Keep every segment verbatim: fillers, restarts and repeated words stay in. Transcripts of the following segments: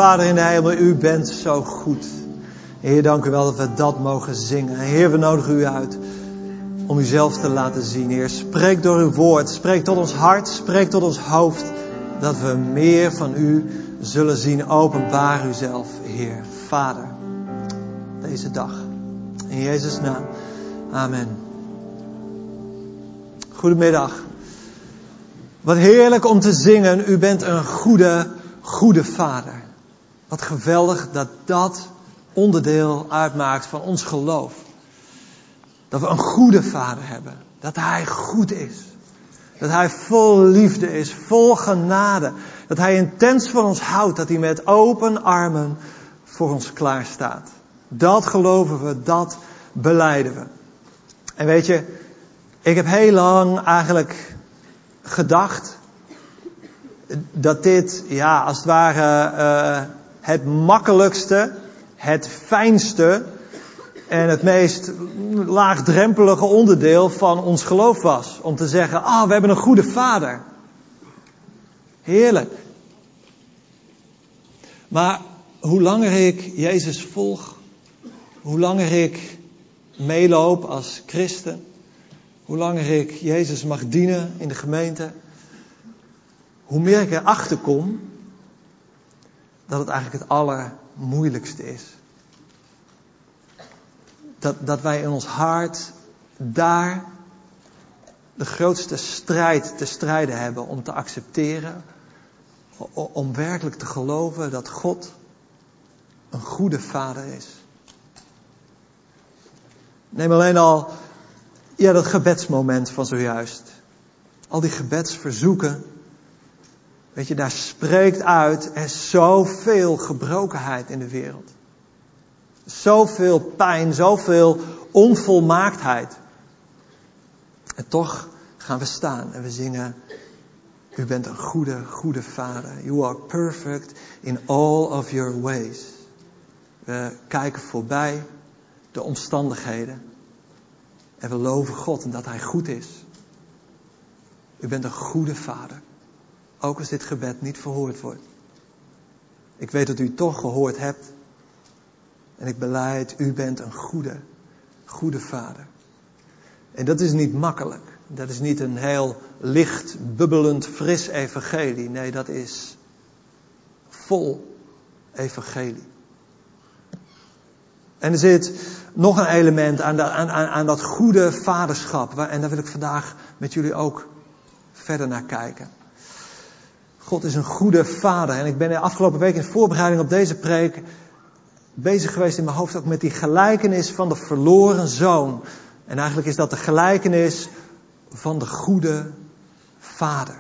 Vader in de hemel, u bent zo goed. Heer, dank u wel dat we dat mogen zingen. Heer, we nodigen u uit om uzelf te laten zien. Heer, spreek door uw woord, spreek tot ons hart, spreek tot ons hoofd. Dat we meer van u zullen zien. Openbaar uzelf, Heer, Vader, deze dag. In Jezus' naam. Amen. Goedemiddag. Wat heerlijk om te zingen. U bent een goede, goede Vader. Wat geweldig dat dat onderdeel uitmaakt van ons geloof. Dat we een goede Vader hebben. Dat Hij goed is. Dat Hij vol liefde is, vol genade. Dat Hij intens van ons houdt. Dat Hij met open armen voor ons klaar staat. Dat geloven we, dat belijden we. En weet je, ik heb heel lang eigenlijk gedacht dat dit, ja, als het ware uh, het makkelijkste, het fijnste en het meest laagdrempelige onderdeel van ons geloof was. Om te zeggen, ah, we hebben een goede Vader. Heerlijk. Maar hoe langer ik Jezus volg, hoe langer ik meeloop als christen, hoe langer ik Jezus mag dienen in de gemeente, hoe meer ik erachter kom dat het eigenlijk het allermoeilijkste is. Dat, dat wij in ons hart daar de grootste strijd te strijden hebben om te accepteren, om werkelijk te geloven dat God een goede Vader is. Neem alleen al ja, dat gebedsmoment van zojuist. Al die gebedsverzoeken. Weet je, daar spreekt uit, er is zoveel gebrokenheid in de wereld. Zoveel pijn, zoveel onvolmaaktheid. En toch gaan we staan en we zingen, u bent een goede, goede Vader. You are perfect in all of your ways. We kijken voorbij de omstandigheden. En we loven God en dat Hij goed is. U bent een goede Vader. Ook als dit gebed niet verhoord wordt. Ik weet dat u het toch gehoord hebt. En ik belijd, u bent een goede, goede Vader. En dat is niet makkelijk. Dat is niet een heel licht, bubbelend, fris evangelie. Nee, dat is vol evangelie. En er zit nog een element aan, de, aan, aan, aan dat goede vaderschap. En daar wil ik vandaag met jullie ook verder naar kijken. God is een goede Vader. En ik ben de afgelopen week in voorbereiding op deze preek bezig geweest in mijn hoofd ook met die gelijkenis van de verloren zoon. En eigenlijk is dat de gelijkenis van de goede Vader.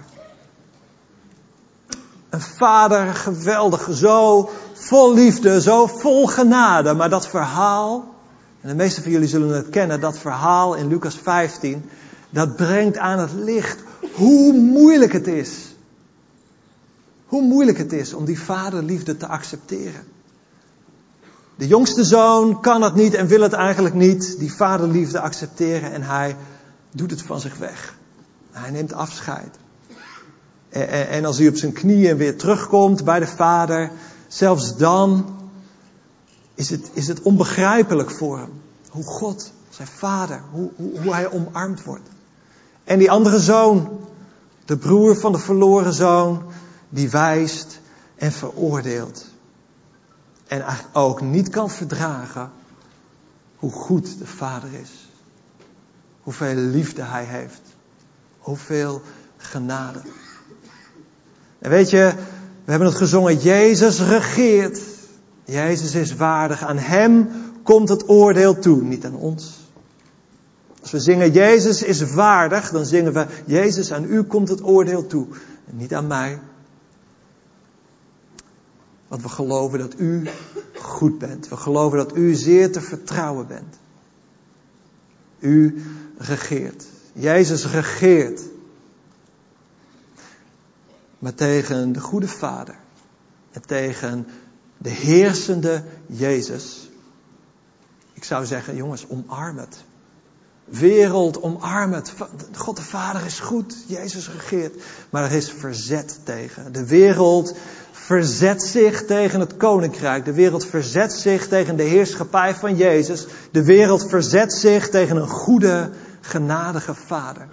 Een vader, geweldig, zo vol liefde, zo vol genade. Maar dat verhaal, en de meeste van jullie zullen het kennen, dat verhaal in Lucas vijftien, dat brengt aan het licht hoe moeilijk het is. Hoe moeilijk het is om die vaderliefde te accepteren. De jongste zoon kan het niet en wil het eigenlijk niet, die vaderliefde accepteren. En hij doet het van zich weg. Hij neemt afscheid. En, en als hij op zijn knieën weer terugkomt bij de vader, zelfs dan is het, is het onbegrijpelijk voor hem. Hoe God, zijn vader, hoe, hoe, hoe hij omarmd wordt. En die andere zoon, de broer van de verloren zoon, die wijst en veroordeelt. En eigenlijk ook niet kan verdragen hoe goed de vader is. Hoeveel liefde hij heeft. Hoeveel genade. En weet je, we hebben het gezongen, Jezus regeert. Jezus is waardig. Aan hem komt het oordeel toe, niet aan ons. Als we zingen, Jezus is waardig, dan zingen we, Jezus, aan u komt het oordeel toe. En niet aan mij. Want we geloven dat u goed bent. We geloven dat u zeer te vertrouwen bent. U regeert. Jezus regeert. Maar tegen de goede Vader. En tegen de heersende Jezus. Ik zou zeggen, jongens, omarm het. wereld omarm het. God de Vader is goed, Jezus regeert. Maar er is verzet tegen. De wereld verzet zich tegen het koninkrijk. De wereld verzet zich tegen de heerschappij van Jezus. De wereld verzet zich tegen een goede, genadige Vader.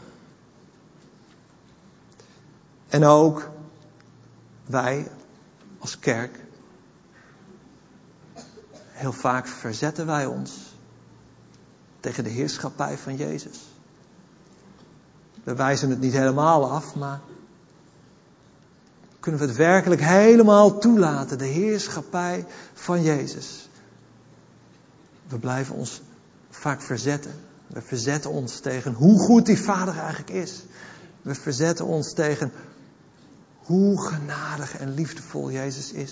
En ook wij als kerk, heel vaak verzetten wij ons tegen de heerschappij van Jezus. We wijzen het niet helemaal af, maar kunnen we het werkelijk helemaal toelaten, de heerschappij van Jezus? We blijven ons vaak verzetten. We verzetten ons tegen hoe goed die Vader eigenlijk is. We verzetten ons tegen hoe genadig en liefdevol Jezus is.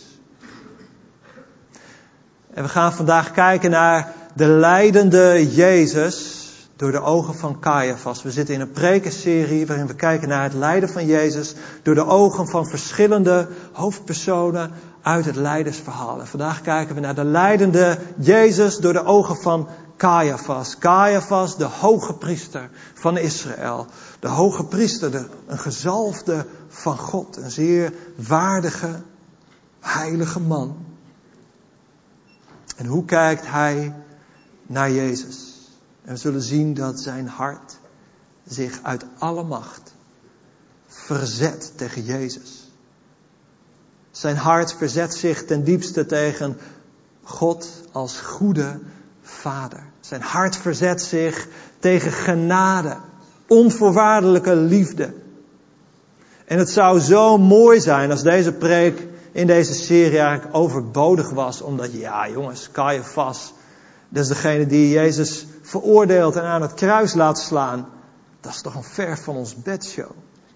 En we gaan vandaag kijken naar de lijdende Jezus door de ogen van Caiaphas. We zitten in een prekenserie waarin we kijken naar het lijden van Jezus door de ogen van verschillende hoofdpersonen uit het lijdensverhaal. En vandaag kijken we naar de lijdende Jezus door de ogen van Caiaphas. Caiaphas, de hoge priester van Israël. De hoge priester, de, een gezalfde van God. Een zeer waardige, heilige man. En hoe kijkt hij naar Jezus? En we zullen zien dat zijn hart zich uit alle macht verzet tegen Jezus. Zijn hart verzet zich ten diepste tegen God als goede Vader. Zijn hart verzet zich tegen genade, onvoorwaardelijke liefde. En het zou zo mooi zijn als deze preek in deze serie eigenlijk overbodig was. Omdat, ja jongens, Caiaphas, dat is degene die Jezus veroordeelt en aan het kruis laat slaan. Dat is toch een ver van ons bedshow.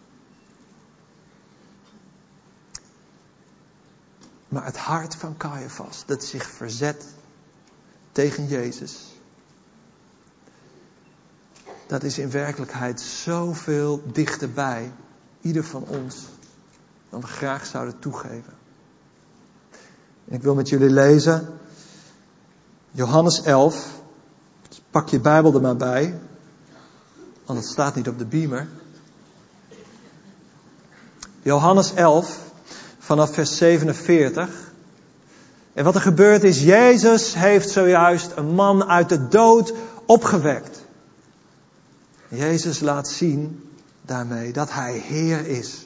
Maar het hart van Caiaphas, dat zich verzet tegen Jezus, dat is in werkelijkheid zoveel dichterbij ieder van ons dan we graag zouden toegeven. En ik wil met jullie lezen Johannes elf. Dus pak je Bijbel er maar bij, want het staat niet op de beamer. Johannes elf, vanaf vers zevenenveertig. En wat er gebeurt is, Jezus heeft zojuist een man uit de dood opgewekt. Jezus laat zien daarmee dat hij Heer is.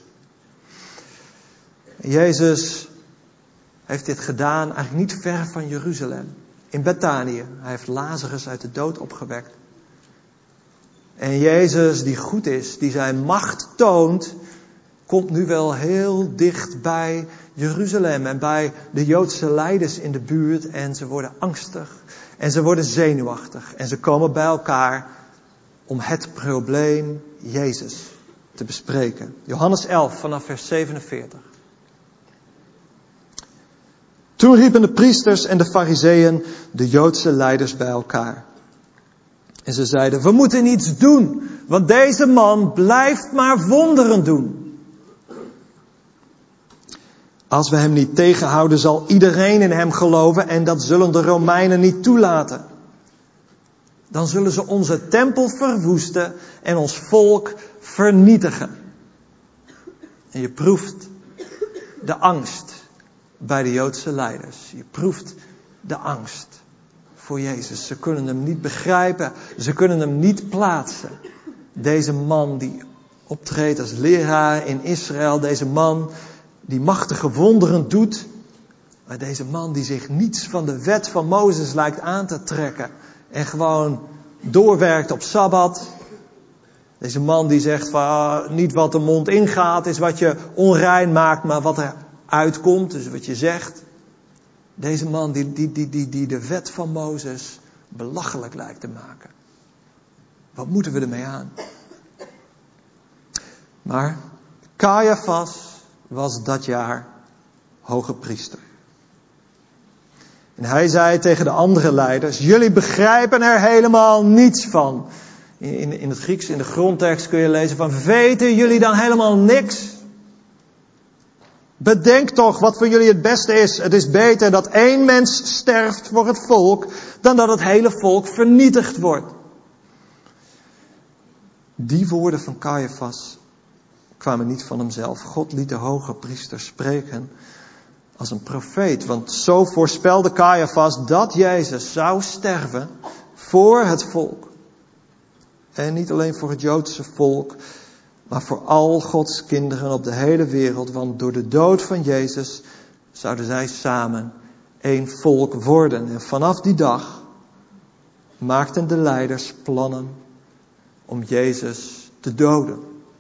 Jezus heeft dit gedaan eigenlijk niet ver van Jeruzalem. In Bethanië. Hij heeft Lazarus uit de dood opgewekt. En Jezus die goed is, die zijn macht toont, komt nu wel heel dicht bij Jeruzalem en bij de Joodse leiders in de buurt. En ze worden angstig en ze worden zenuwachtig. En ze komen bij elkaar om het probleem Jezus te bespreken. Johannes elf vanaf vers zevenenveertig. Toen riepen de priesters en de farizeeën de Joodse leiders bij elkaar. En ze zeiden, we moeten iets doen, want deze man blijft maar wonderen doen. Als we hem niet tegenhouden, zal iedereen in hem geloven en dat zullen de Romeinen niet toelaten. Dan zullen ze onze tempel verwoesten en ons volk vernietigen. En je proeft de angst bij de Joodse leiders. Je proeft de angst voor Jezus. Ze kunnen hem niet begrijpen. Ze kunnen hem niet plaatsen. Deze man die optreedt als leraar in Israël. Deze man die machtige wonderen doet. Maar deze man die zich niets van de wet van Mozes lijkt aan te trekken. En gewoon doorwerkt op Sabbat. Deze man die zegt van ah, niet wat de mond ingaat is wat je onrein maakt, maar wat er uitkomt, dus wat je zegt. Deze man die, die, die, die, die de wet van Mozes belachelijk lijkt te maken. Wat moeten we ermee aan? Maar Caiaphas was dat jaar hoge priester. En hij zei tegen de andere leiders, jullie begrijpen er helemaal niets van. In, in, in het Grieks, in de grondtekst kun je lezen van, weten jullie dan helemaal niks? Bedenk toch wat voor jullie het beste is. Het is beter dat één mens sterft voor het volk, dan dat het hele volk vernietigd wordt. Die woorden van Caiaphas kwamen niet van hemzelf. God liet de hoge priester spreken als een profeet. Want zo voorspelde Caiaphas dat Jezus zou sterven voor het volk. En niet alleen voor het Joodse volk, maar voor al Gods kinderen op de hele wereld. Want door de dood van Jezus zouden zij samen één volk worden. En vanaf die dag maakten de leiders plannen om Jezus te doden.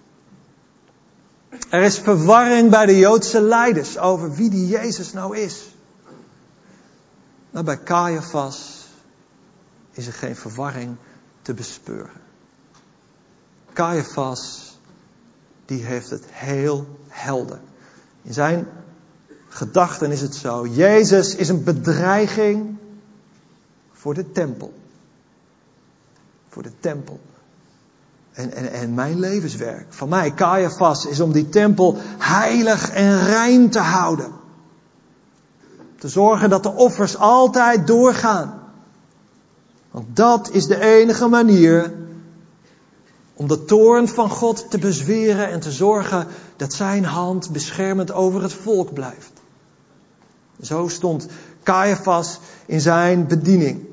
Er is verwarring bij de Joodse leiders over wie die Jezus nou is. Maar bij Caiaphas is er geen verwarring te bespeuren. Caiaphas, die heeft het heel helder. In zijn gedachten is het zo. Jezus is een bedreiging voor de tempel. Voor de tempel. En, en, en mijn levenswerk van mij, Caiaphas, is om die tempel heilig en rein te houden. Te zorgen dat de offers altijd doorgaan. Want dat is de enige manier om de toorn van God te bezweren en te zorgen dat zijn hand beschermend over het volk blijft. Zo stond Caiaphas in zijn bediening.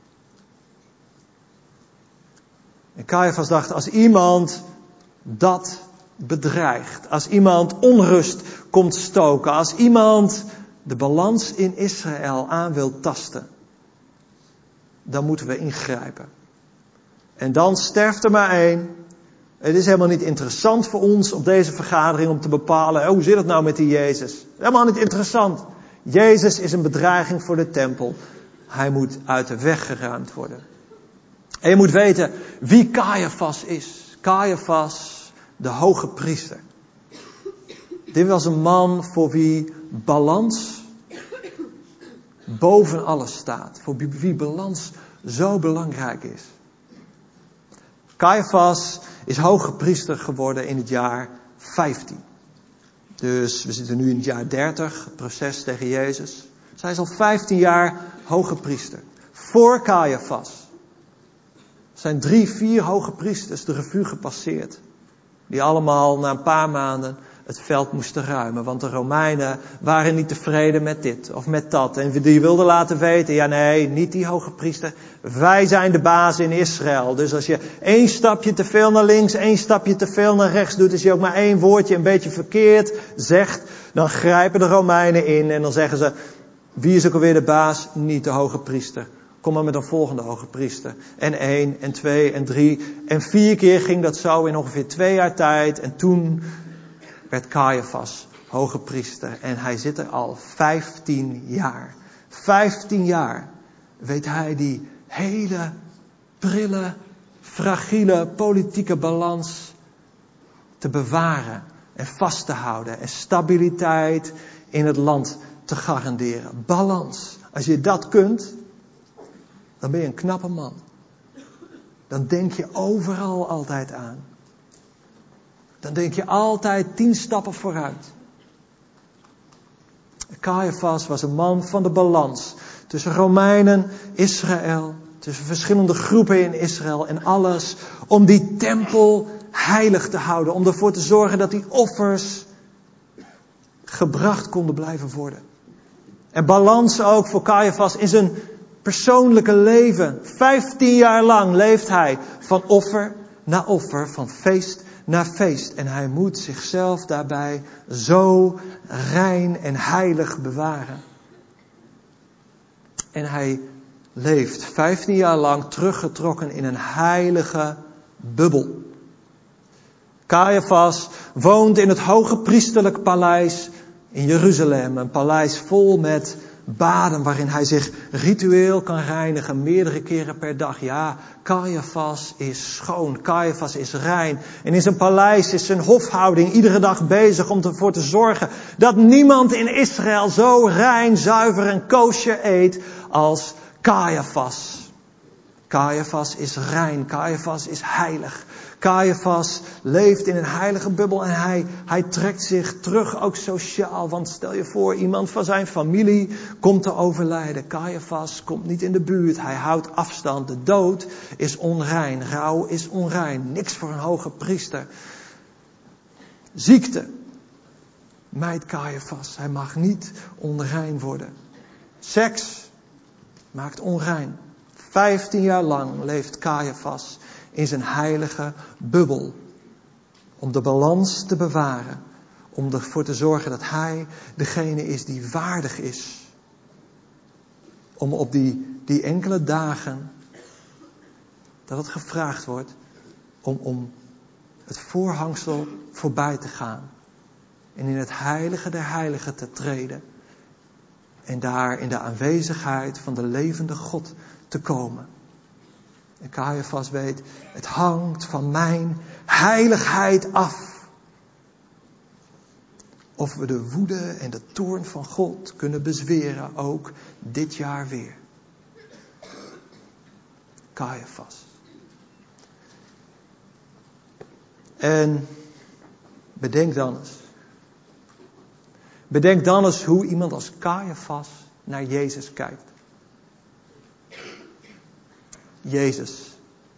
En Caiaphas dacht, als iemand dat bedreigt, als iemand onrust komt stoken, als iemand de balans in Israël aan wil tasten, dan moeten we ingrijpen. En dan sterft er maar één. Het is helemaal niet interessant voor ons op deze vergadering om te bepalen, hoe zit het nou met die Jezus? Helemaal niet interessant. Jezus is een bedreiging voor de tempel. Hij moet uit de weg geruimd worden. En je moet weten wie Caiaphas is. Caiaphas, de hoge priester. Dit was een man voor wie balans boven alles staat. Voor wie balans zo belangrijk is. Caiaphas is hoge priester geworden in het jaar vijftien. Dus we zitten nu in het jaar dertig, het proces tegen Jezus. Dus hij is al vijftien jaar hoge priester. Voor Caiaphas zijn drie, vier hoge priesters de revue gepasseerd. Die allemaal na een paar maanden het veld moesten ruimen. Want de Romeinen waren niet tevreden met dit of met dat. En die wilden laten weten, ja nee, niet die hoge priester. Wij zijn de baas in Israël. Dus als je één stapje te veel naar links, één stapje te veel naar rechts doet. Als je ook maar één woordje een beetje verkeerd zegt. Dan grijpen de Romeinen in en dan zeggen ze, wie is ook alweer de baas? Niet de hoge priester. Kom maar met een volgende hoge priester. En één, en twee, en drie. En vier keer ging dat zo in ongeveer twee jaar tijd. En toen werd Caiaphas hoge priester. En hij zit er al vijftien jaar. Vijftien jaar weet hij die hele prille, fragiele politieke balans te bewaren. En vast te houden. En stabiliteit in het land te garanderen. Balans. Als je dat kunt, dan ben je een knappe man. Dan denk je overal altijd aan. Dan denk je altijd tien stappen vooruit. Caiaphas was een man van de balans. Tussen Romeinen, Israël. Tussen verschillende groepen in Israël. En alles om die tempel heilig te houden. Om ervoor te zorgen dat die offers gebracht konden blijven worden. En balans ook voor Caiaphas in zijn persoonlijke leven. Vijftien jaar lang leeft hij van offer naar offer, van feest naar feest. En hij moet zichzelf daarbij zo rein en heilig bewaren. En hij leeft vijftien jaar lang teruggetrokken in een heilige bubbel. Caiaphas woont in het hoge priesterlijk paleis in Jeruzalem. Een paleis vol met baden waarin hij zich ritueel kan reinigen meerdere keren per dag. Ja, Caiaphas is schoon, Caiaphas is rein. En in zijn paleis is zijn hofhouding iedere dag bezig om ervoor te zorgen dat niemand in Israël zo rein, zuiver en kosher eet als Caiaphas. Caiaphas is rein. Caiaphas is heilig. Caiaphas leeft in een heilige bubbel en hij, hij trekt zich terug, ook sociaal. Want stel je voor, iemand van zijn familie komt te overlijden. Caiaphas komt niet in de buurt. Hij houdt afstand. De dood is onrein. Rouw is onrein. Niks voor een hoge priester. Ziekte mijdt Caiaphas. Hij mag niet onrein worden. Seks maakt onrein. Vijftien jaar lang leeft Caiaphas in zijn heilige bubbel. Om de balans te bewaren. Om ervoor te zorgen dat hij degene is die waardig is. Om op die, die enkele dagen dat het gevraagd wordt om, om het voorhangsel voorbij te gaan. En in het heilige der heiligen te treden. En daar in de aanwezigheid van de levende God te komen. En Caiaphas weet, het hangt van mijn heiligheid af. Of we de woede en de toorn van God kunnen bezweren, ook dit jaar weer. Caiaphas. En bedenk dan eens. Bedenk dan eens hoe iemand als Caiaphas naar Jezus kijkt. Jezus.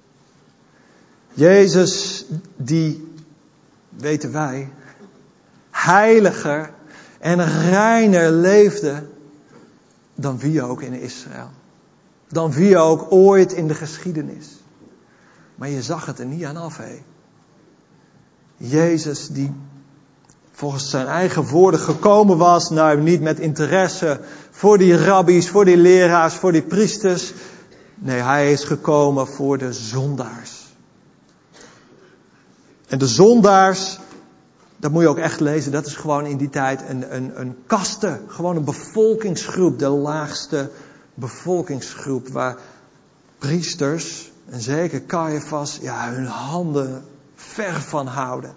Jezus die, weten wij, heiliger en reiner leefde dan wie ook in Israël. Dan wie ook ooit in de geschiedenis. Maar je zag het er niet aan af, hé. Jezus die volgens zijn eigen woorden gekomen was, nou niet met interesse voor die rabbies, voor die leraars, voor die priesters. Nee, hij is gekomen voor de zondaars. En de zondaars, dat moet je ook echt lezen, dat is gewoon in die tijd een, een, een kaste, gewoon een bevolkingsgroep, de laagste bevolkingsgroep, waar priesters, en zeker Caiaphas, ja, hun handen ver van houden.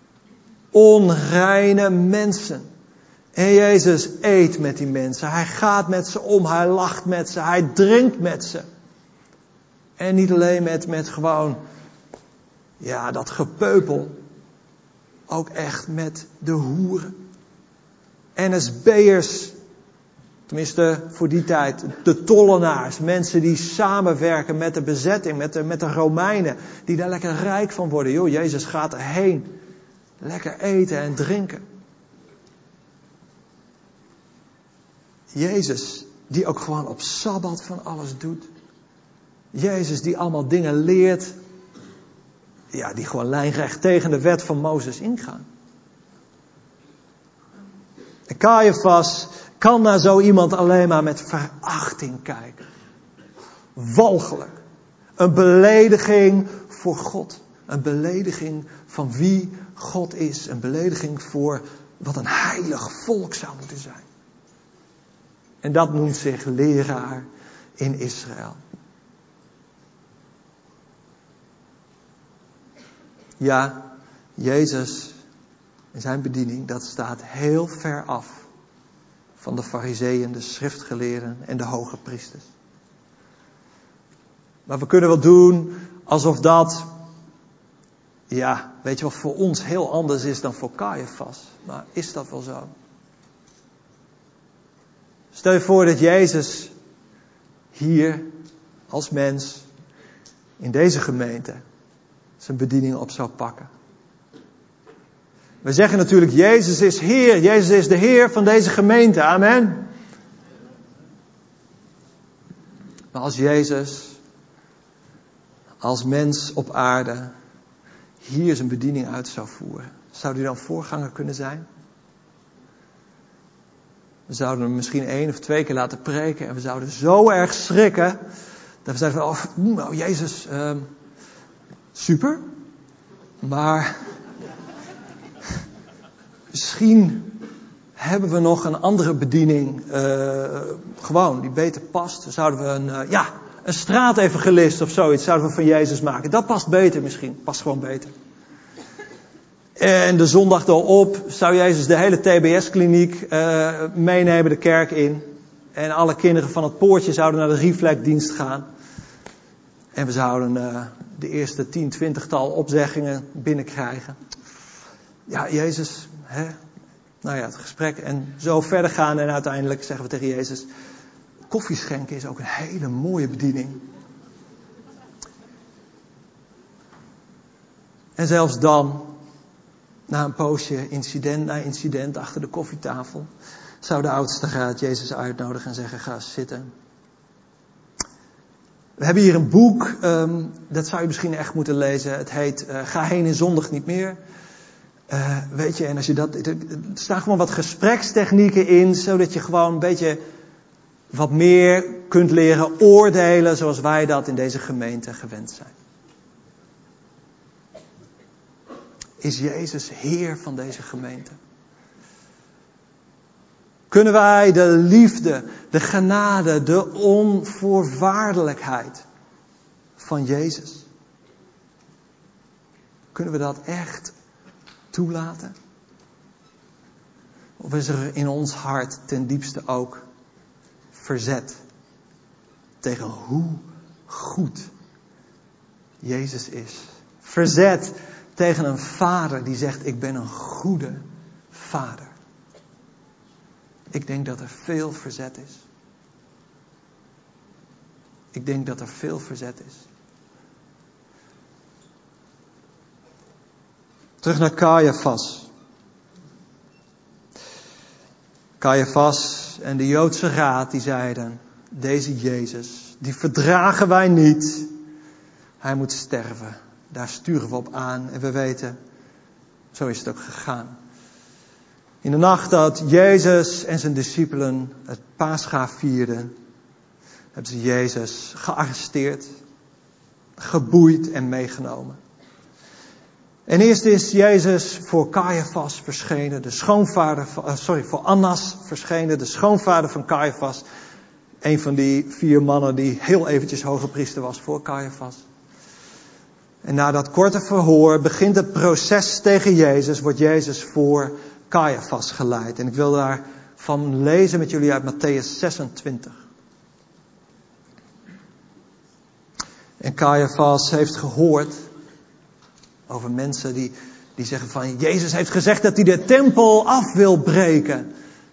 Onreine mensen. En Jezus eet met die mensen. Hij gaat met ze om. Hij lacht met ze. Hij drinkt met ze. En niet alleen met, met gewoon, ja, dat gepeupel. Ook echt met de hoeren. N S B'ers. Tenminste, voor die tijd. De tollenaars. Mensen die samenwerken met de bezetting. Met de, met de Romeinen. Die daar lekker rijk van worden. Joh, Jezus gaat erheen. Lekker eten en drinken. Jezus, die ook gewoon op Sabbat van alles doet. Jezus, die allemaal dingen leert. Ja, die gewoon lijnrecht tegen de wet van Mozes ingaan. En Caiaphas kan naar zo iemand alleen maar met verachting kijken. Walgelijk. Een belediging voor God. Een belediging van wie God is. Een belediging voor wat een heilig volk zou moeten zijn. En dat noemt zich leraar in Israël. Ja, Jezus en zijn bediening, dat staat heel ver af van de farizeeën, de schriftgeleerden en de hoge priesters. Maar we kunnen wel doen alsof dat, ja, weet je wat voor ons heel anders is dan voor Caiaphas. Maar is dat wel zo? Stel je voor dat Jezus hier als mens in deze gemeente zijn bediening op zou pakken. We zeggen natuurlijk, Jezus is Heer. Jezus is de Heer van deze gemeente. Amen. Maar als Jezus als mens op aarde hier zijn bediening uit zou voeren, zou hij dan voorganger kunnen zijn? We zouden hem misschien één of twee keer laten preken en we zouden zo erg schrikken dat we zeiden van, oh, nou Jezus, uh, super, maar misschien hebben we nog een andere bediening, uh, gewoon, die beter past. Zouden we een, uh, ja, een straatevangelist of zoiets zouden we van Jezus maken. Dat past beter misschien, past gewoon beter. En de zondag erop zou Jezus de hele T B S-kliniek uh, meenemen de kerk in. En alle kinderen van het poortje zouden naar de Reflect-dienst gaan. En we zouden uh, de eerste tien, twintigtal opzeggingen binnenkrijgen. Ja, Jezus, hè? Nou ja, het gesprek en zo verder gaan. En uiteindelijk zeggen we tegen Jezus, koffie schenken is ook een hele mooie bediening. En zelfs dan, na een poosje, incident na incident achter de koffietafel, zou de oudste raad Jezus uitnodigen en zeggen, ga zitten. We hebben hier een boek, um, dat zou je misschien echt moeten lezen. Het heet uh, Ga heen en zondig niet meer. Uh, weet je, en als je dat, er staan gewoon wat gesprekstechnieken in, zodat je gewoon een beetje wat meer kunt leren oordelen zoals wij dat in deze gemeente gewend zijn. Is Jezus Heer van deze gemeente? Kunnen wij de liefde, de genade, de onvoorwaardelijkheid van Jezus, kunnen we dat echt toelaten? Of is er in ons hart ten diepste ook verzet tegen hoe goed Jezus is? Verzet tegen een vader die zegt, ik ben een goede vader. Ik denk dat er veel verzet is. Ik denk dat er veel verzet is. Terug naar Caiaphas. Caiaphas en de Joodse raad die zeiden, deze Jezus, die verdragen wij niet. Hij moet sterven. Daar sturen we op aan en we weten, zo is het ook gegaan. In de nacht dat Jezus en zijn discipelen het Pascha vierden, hebben ze Jezus gearresteerd, geboeid en meegenomen. En eerst is Jezus voor Caiaphas verschenen, de schoonvader van, sorry, voor Annas verschenen, de schoonvader van Caiaphas. Een van die vier mannen die heel eventjes hoge priester was voor Caiaphas. En na dat korte verhoor begint het proces tegen Jezus, wordt Jezus voor Caiaphas geleid. En ik wil daarvan lezen met jullie uit Mattheüs zesentwintig. En Caiaphas heeft gehoord over mensen die, die zeggen van, Jezus heeft gezegd dat hij de tempel af wil breken.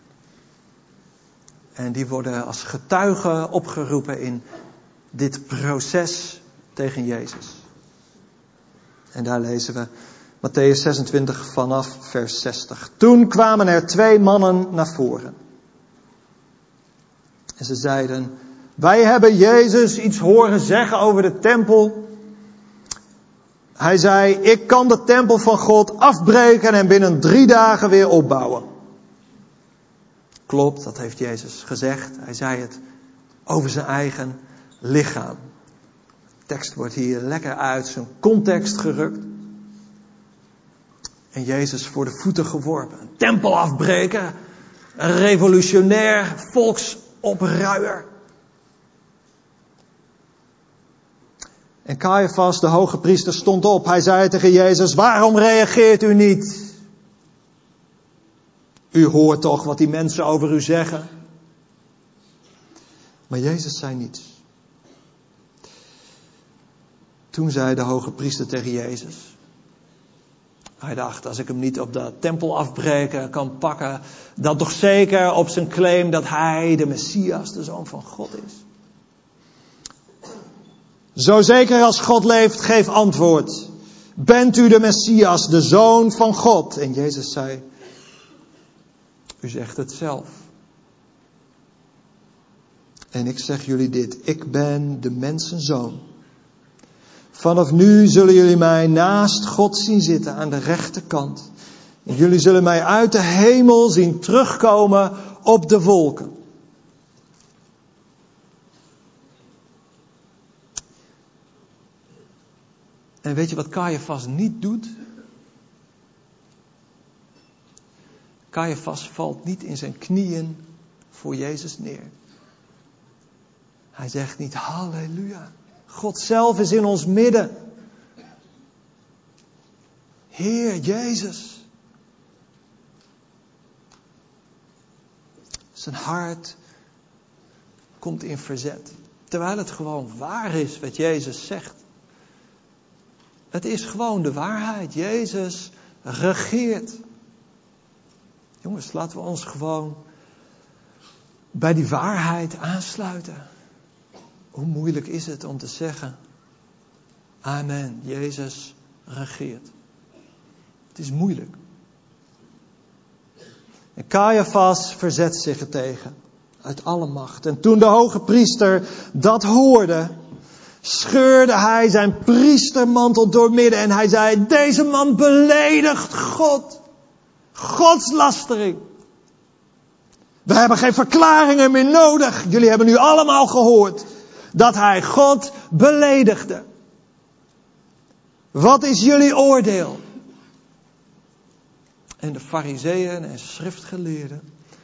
En die worden als getuigen opgeroepen in dit proces tegen Jezus. En daar lezen we Mattheüs zesentwintig vanaf vers zestig. Toen kwamen er twee mannen naar voren. En ze zeiden, wij hebben Jezus iets horen zeggen over de tempel. Hij zei, ik kan de tempel van God afbreken en binnen drie dagen weer opbouwen. Klopt, dat heeft Jezus gezegd. Hij zei het over zijn eigen lichaam. De tekst wordt hier lekker uit zijn context gerukt. En Jezus voor de voeten geworpen. Een tempel afbreken. Een revolutionair volksopruier. En Caiaphas, de hoge priester, stond op. Hij zei tegen Jezus, waarom reageert u niet? U hoort toch wat die mensen over u zeggen? Maar Jezus zei niets. Toen zei de hoge priester tegen Jezus. Hij dacht, als ik hem niet op de tempel afbreken kan pakken, dan toch zeker op zijn claim dat hij de Messias, de Zoon van God is. Zo zeker als God leeft, geef antwoord. Bent u de Messias, de Zoon van God? En Jezus zei, u zegt het zelf. En ik zeg jullie dit, ik ben de mensenzoon. Vanaf nu zullen jullie mij naast God zien zitten aan de rechterkant. En jullie zullen mij uit de hemel zien terugkomen op de wolken. En weet je wat Caiaphas niet doet? Caiaphas valt niet in zijn knieën voor Jezus neer. Hij zegt niet halleluja. God zelf is in ons midden. Heer Jezus. Zijn hart komt in verzet. Terwijl het gewoon waar is wat Jezus zegt. Het is gewoon de waarheid. Jezus regeert. Jongens, laten we ons gewoon bij die waarheid aansluiten. Hoe moeilijk is het om te zeggen: Amen, Jezus regeert. Het is moeilijk. En Caiaphas verzet zich ertegen. Uit alle macht. En toen de hoge priester dat hoorde, scheurde hij zijn priestermantel doormidden. En hij zei: deze man beledigt God. Godslastering. We hebben geen verklaringen meer nodig. Jullie hebben nu allemaal gehoord dat hij God beledigde. Wat is jullie oordeel? En de farizeeën en schriftgeleerden,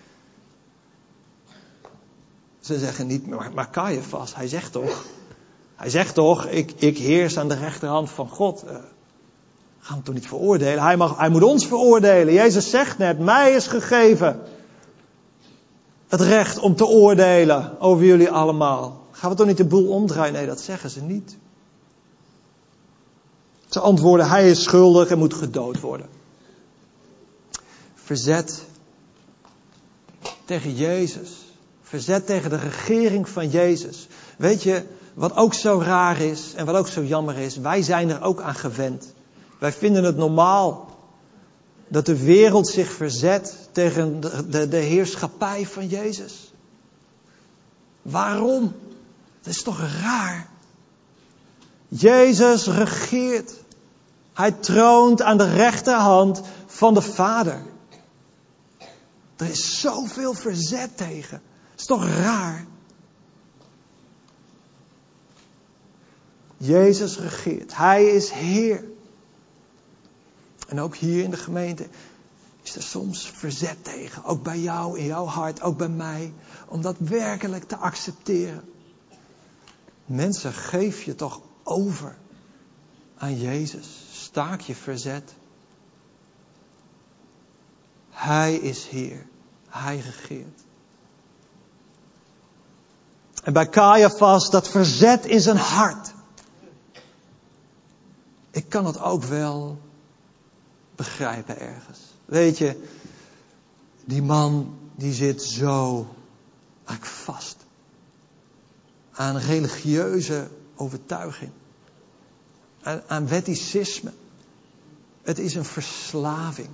ze zeggen niet, maar, maar Caiaphas, hij zegt toch, hij zegt toch, ik, ik heers aan de rechterhand van God. Uh, gaan we toch niet veroordelen? Hij, mag, hij moet ons veroordelen. Jezus zegt net, mij is gegeven het recht om te oordelen over jullie allemaal. Gaan we toch niet de boel omdraaien? Nee, dat zeggen ze niet. Ze antwoorden, hij is schuldig en moet gedood worden. Verzet tegen Jezus. Verzet tegen de regering van Jezus. Weet je, wat ook zo raar is en wat ook zo jammer is, wij zijn er ook aan gewend. Wij vinden het normaal dat de wereld zich verzet tegen de, de, de heerschappij van Jezus. Waarom? Dat is toch raar? Jezus regeert. Hij troont aan de rechterhand van de Vader. Er is zoveel verzet tegen. Dat is toch raar? Jezus regeert. Hij is Heer. En ook hier in de gemeente is er soms verzet tegen. Ook bij jou, in jouw hart, ook bij mij. Om dat werkelijk te accepteren. Mensen, geef je toch over aan Jezus. Staak je verzet. Hij is Heer. Hij regeert. En bij Caiaphas, dat verzet in zijn hart. Ik kan het ook wel begrijpen ergens. Weet je, die man die zit zo eigenlijk vast aan religieuze overtuiging. Aan, aan wetticisme. Het is een verslaving.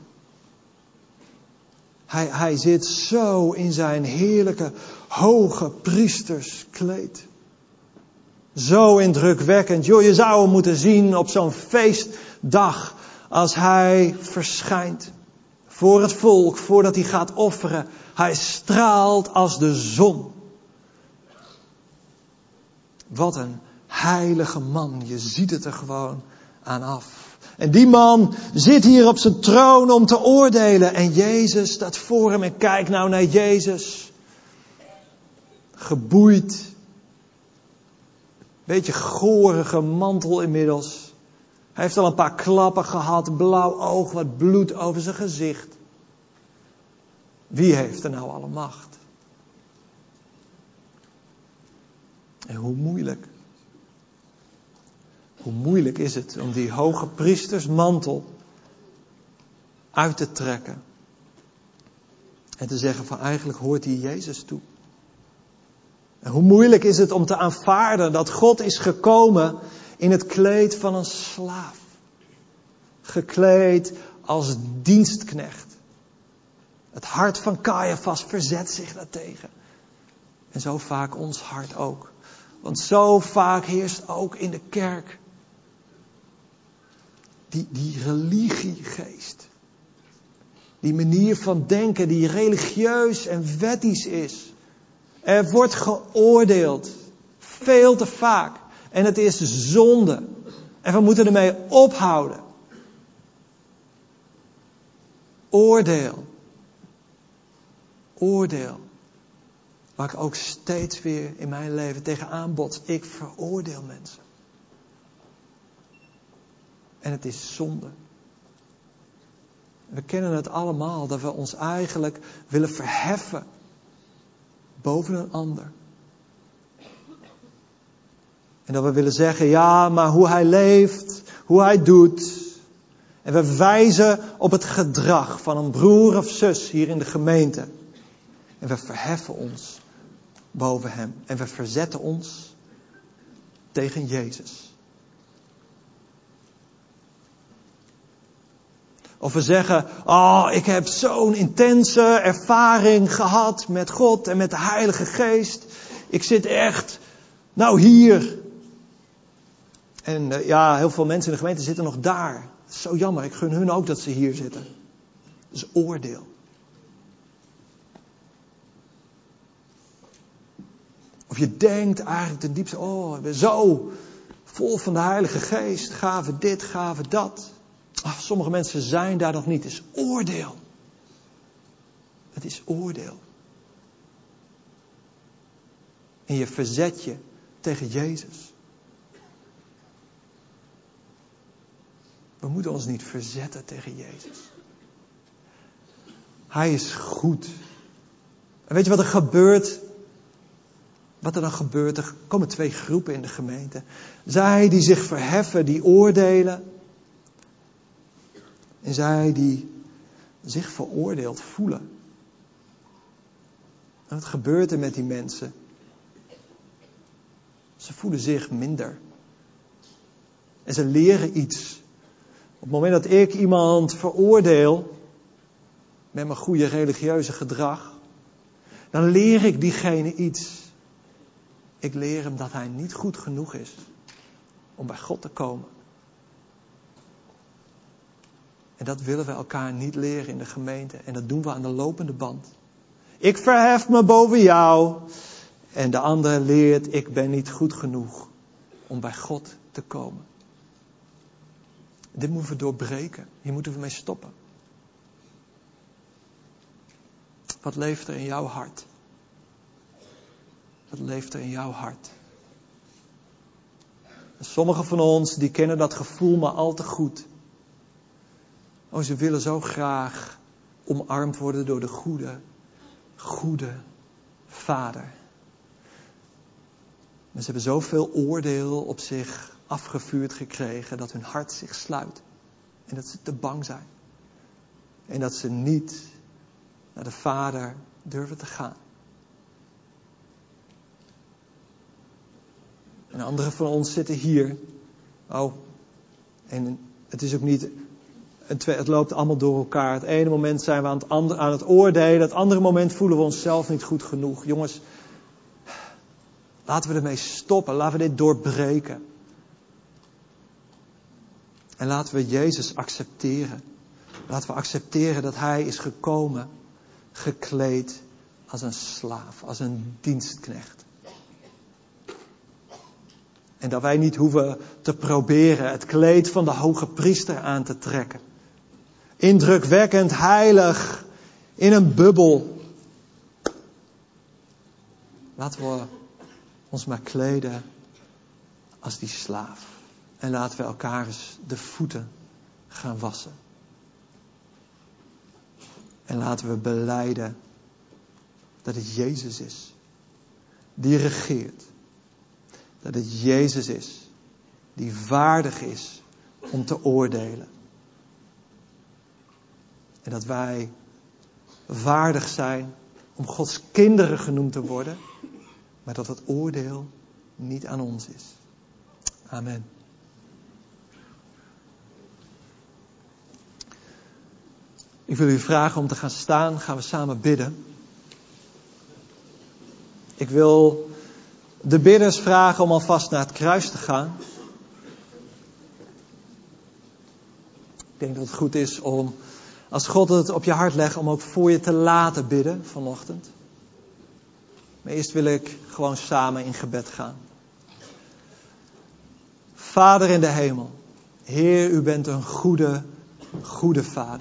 Hij, hij zit zo in zijn heerlijke hoge priesterskleed. Zo indrukwekkend. Joh, je zou hem moeten zien op zo'n feestdag als hij verschijnt. Voor het volk, voordat hij gaat offeren. Hij straalt als de zon. Wat een heilige man. Je ziet het er gewoon aan af. En die man zit hier op zijn troon om te oordelen. En Jezus staat voor hem. En kijk nou naar Jezus. Geboeid. Beetje gorige mantel inmiddels. Hij heeft al een paar klappen gehad. Blauw oog, wat bloed over zijn gezicht. Wie heeft er nou alle macht? En hoe moeilijk. Hoe moeilijk is het om die hoge priestersmantel uit te trekken. En te zeggen van eigenlijk hoort die Jezus toe. En hoe moeilijk is het om te aanvaarden dat God is gekomen in het kleed van een slaaf. Gekleed als dienstknecht. Het hart van Caiaphas verzet zich daartegen. En zo vaak ons hart ook. Want zo vaak heerst ook in de kerk die, die religiegeest. Die manier van denken die religieus en wettisch is. Er wordt geoordeeld. Veel te vaak. En het is zonde. En we moeten ermee ophouden. Oordeel. Oordeel. Waar ik ook steeds weer in mijn leven tegenaan bots. Ik veroordeel mensen. En het is zonde. We kennen het allemaal. Dat we ons eigenlijk willen verheffen. Boven een ander. En dat we willen zeggen, ja, maar hoe hij leeft, hoe hij doet. En we wijzen op het gedrag van een broer of zus hier in de gemeente. En we verheffen ons boven hem. En we verzetten ons tegen Jezus. Of we zeggen, oh, ik heb zo'n intense ervaring gehad met God en met de Heilige Geest. Ik zit echt, nou hier. En uh, ja, heel veel mensen in de gemeente zitten nog daar. Het is zo jammer, ik gun hun ook dat ze hier zitten. Dat is oordeel. Of je denkt eigenlijk ten diepste, oh, we zijn zo vol van de Heilige Geest. Gaven dit, gaven dat. Oh, sommige mensen zijn daar nog niet. Het is oordeel. Het is oordeel. En je verzet je tegen Jezus. We moeten ons niet verzetten tegen Jezus. Hij is goed. En weet je wat er gebeurt? Wat er dan gebeurt? Er komen twee groepen in de gemeente. Zij die zich verheffen, die oordelen. En zij die zich veroordeeld voelen. En wat gebeurt er met die mensen? Ze voelen zich minder. En ze leren iets. Op het moment dat ik iemand veroordeel met mijn goede religieuze gedrag, dan leer ik diegene iets. Ik leer hem dat hij niet goed genoeg is om bij God te komen. En dat willen we elkaar niet leren in de gemeente. En dat doen we aan de lopende band. Ik verhef me boven jou. En de ander leert, ik ben niet goed genoeg om bij God te komen. Dit moeten we doorbreken. Hier moeten we mee stoppen. Wat leeft er in jouw hart? Wat leeft er in jouw hart? En sommigen van ons die kennen dat gevoel maar al te goed. Oh, ze willen zo graag omarmd worden door de goede, goede Vader. Maar ze hebben zoveel oordeel op zich afgevuurd gekregen dat hun hart zich sluit. En dat ze te bang zijn. En dat ze niet naar de Vader durven te gaan. En anderen van ons zitten hier. Oh, en het is ook niet... Het loopt allemaal door elkaar. Het ene moment zijn we aan het, andere, aan het oordelen. Het andere moment voelen we onszelf niet goed genoeg. Jongens, laten we ermee stoppen. Laten we dit doorbreken. En laten we Jezus accepteren. Laten we accepteren dat Hij is gekomen, gekleed als een slaaf, als een dienstknecht. En dat wij niet hoeven te proberen het kleed van de hoge priester aan te trekken. Indrukwekkend, heilig, in een bubbel. Laten we ons maar kleden als die slaaf. En laten we elkaar eens de voeten gaan wassen. En laten we belijden dat het Jezus is die regeert. Dat het Jezus is die waardig is om te oordelen. En dat wij waardig zijn om Gods kinderen genoemd te worden. Maar dat het oordeel niet aan ons is. Amen. Ik wil u vragen om te gaan staan. Gaan we samen bidden. Ik wil de bidders vragen om alvast naar het kruis te gaan. Ik denk dat het goed is om, als God het op je hart legt, om ook voor je te laten bidden vanochtend. Maar eerst wil ik gewoon samen in gebed gaan. Vader in de hemel. Heer, u bent een goede, goede Vader.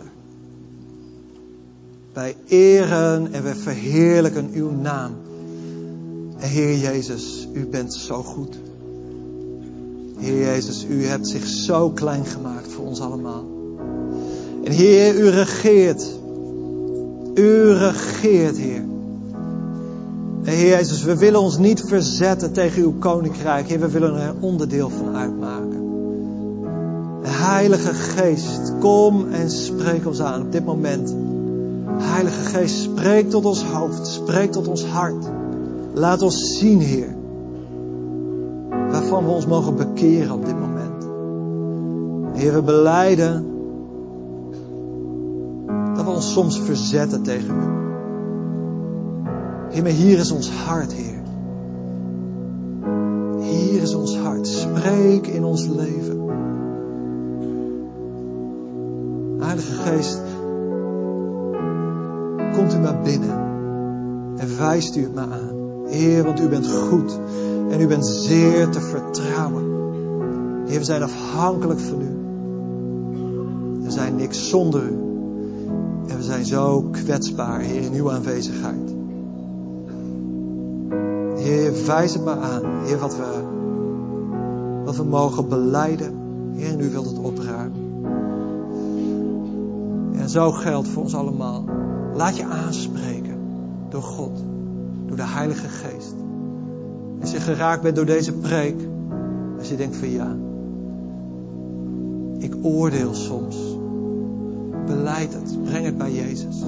Wij eren en wij verheerlijken uw naam. En Heer Jezus, u bent zo goed. Heer Jezus, u hebt zich zo klein gemaakt voor ons allemaal. En Heer, u regeert. U regeert, Heer. Heer Jezus, we willen ons niet verzetten tegen uw koninkrijk. Heer, we willen er een onderdeel van uitmaken. Heilige Geest, kom en spreek ons aan op dit moment. Heilige Geest, spreek tot ons hoofd, spreek tot ons hart. Laat ons zien, Heer, waarvan we ons mogen bekeren op dit moment. Heer, we belijden dat we ons soms verzetten tegen u. Heer, maar hier is ons hart, Heer. Hier is ons hart. Spreek in ons leven. Heilige Geest, komt u maar binnen en wijst u het maar aan. Heer, want u bent goed en u bent zeer te vertrouwen. Heer, we zijn afhankelijk van u. We zijn niks zonder u. En we zijn zo kwetsbaar, Heer, in uw aanwezigheid. Heer, wijs het maar aan. Heer, wat we, wat we mogen belijden. Heer, en u wilt het opruimen. En zo geldt voor ons allemaal. Laat je aanspreken door God, door de Heilige Geest. Als je geraakt bent door deze preek, als je denkt van ja, ik oordeel soms. Belijd het, breng het bij Jezus.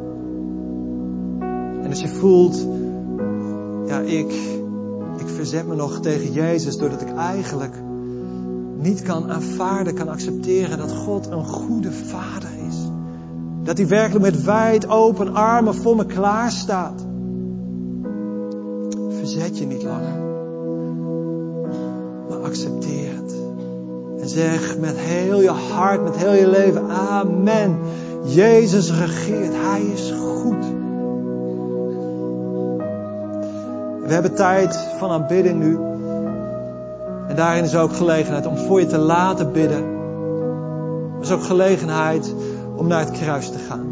En als je voelt, ja, ik, ik verzet me nog tegen Jezus doordat ik eigenlijk niet kan aanvaarden, kan accepteren dat God een goede vader is. Dat hij werkelijk met wijd open armen voor me klaar staat. Verzet je niet langer. Maar accepteer het. En zeg met heel je hart, met heel je leven, amen. Jezus regeert. Hij is goed. We hebben tijd van aanbidding nu. En daarin is ook gelegenheid om voor je te laten bidden. Er is ook gelegenheid om naar het kruis te gaan.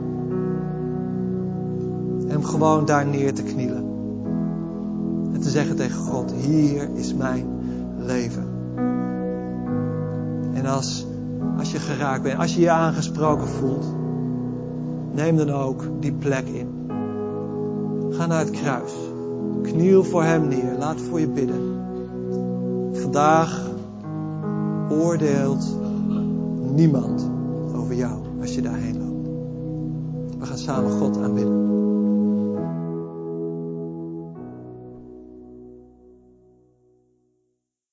En om gewoon daar neer te knielen. En te zeggen tegen God, hier is mijn leven. En als, als je geraakt bent, als je je aangesproken voelt, neem dan ook die plek in. Ga naar het kruis. Kniel voor hem neer. Laat voor je bidden. Vandaag oordeelt niemand over jou als je daarheen loopt. We gaan samen God aanbidden.